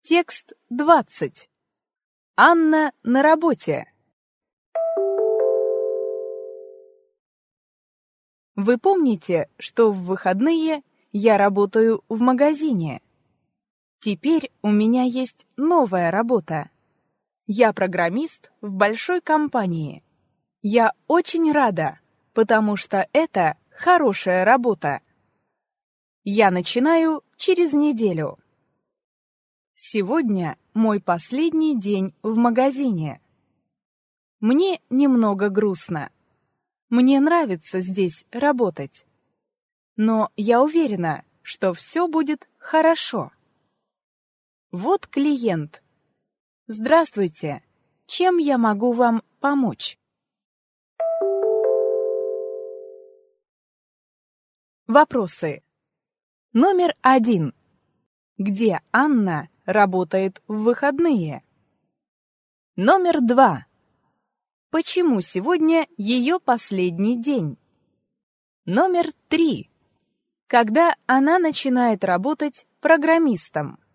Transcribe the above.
Текст 20. Анна на работе. Вы помните, что в выходные я работаю в магазине? Теперь у меня есть новая работа. Я программист в большой компании. Я очень рада, потому что это хорошая работа. Я начинаю через неделю. Сегодня мой последний день в магазине. Мне немного грустно. Мне нравится здесь работать. Но я уверена, что все будет хорошо. Вот клиент. Здравствуйте. Чем я могу вам помочь? Вопросы. Номер 1. Где Анна работает в выходные? Номер 2. Почему сегодня ее последний день? Номер 3. Когда она начинает работать программистом?